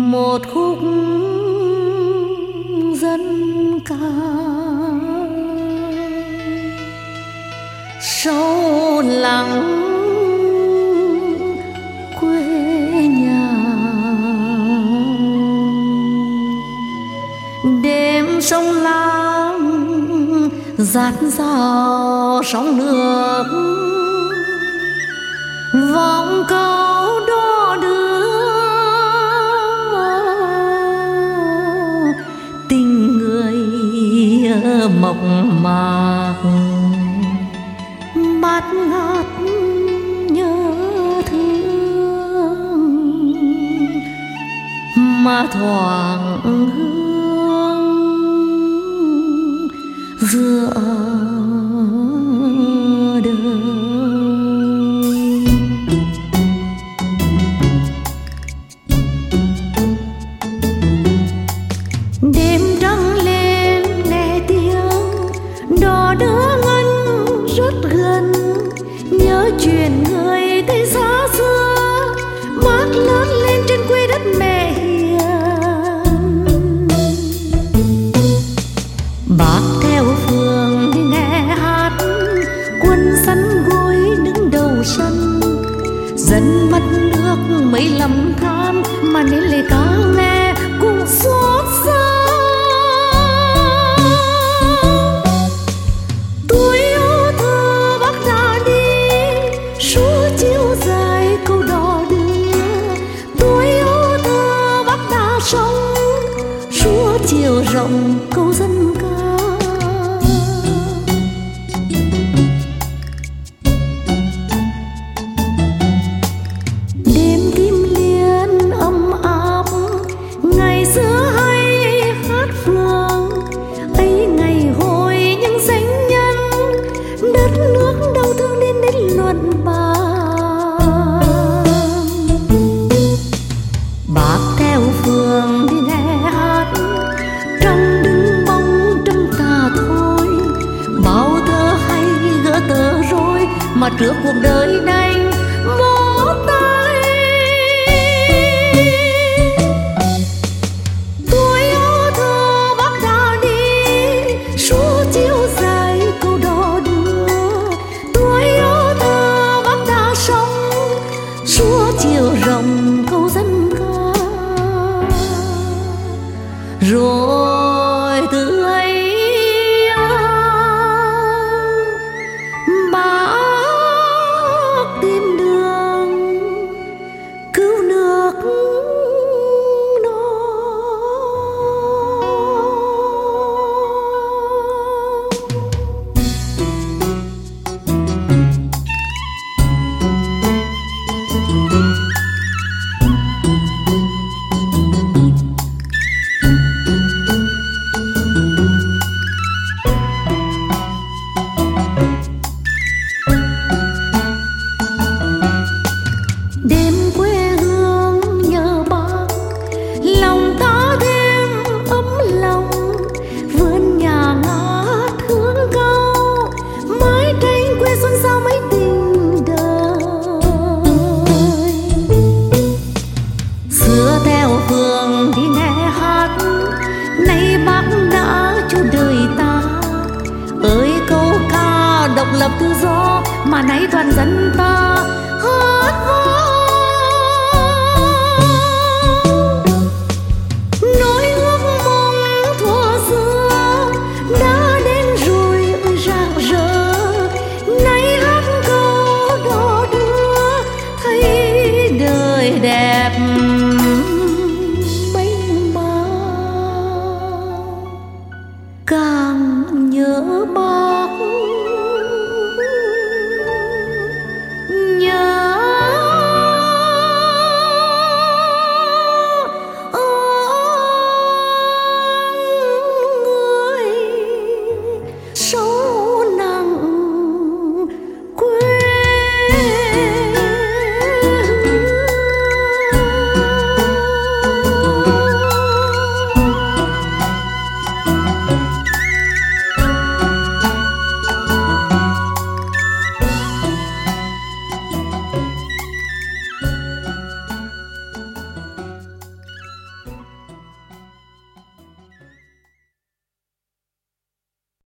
một khúc dân ca sâu lắng quê nhà. Đêm sông Lam dạt dào sóng nước, vòng câu đò đưa tình người mộc mạc, bát ngát nhớ thương mà thoảng hương giữa đời. Đêm trăng lên nghe tiếng đò đưa ngân rất gần, nhớ chuyện người tây xa xưa mát lớn lên trên quê đất mẹ hiền. Bác theo phường đi nghe hát, quân sắn gối đứng đầu sân, dân mất nước mấy lầm than mà nên lời ca nghe cũng xót xa. Tuổi ấu thơ bác ra đi suốt chiều dài câu đò đưa, tuổi ấu thơ bác đã sống suốt chiều rộng câu dân ca. Đêm kim liên ấm áp ngày xưa hay hát phường ấy, ngày hồi những danh nhân đất nước đau thương đến luận bàn. Bác theo phường đi nghe hát trong đứng bóng trong tà thôi, bao thơ hay gỡ tờ rối mà trước cuộc đời đành vỗ tay. Tuổi ấu thơ bác đã đi suốt chiều dài câu đò đưa, tuổi ấu thơ bác đã sống suốt chiều rộng câu dân ca. Rồi từ ấy bác tìm đường cứu nước non. Đêm quê hương nhớ bác, lòng ta thêm ấm lòng, vườn nhà ngát hương cao, mái tranh quê xuân sao mấy tình đời. Xưa theo phường đi nghe hát, nay bác đã cho đời ta ơi câu ca độc lập tự do mà nay toàn dân ta hát.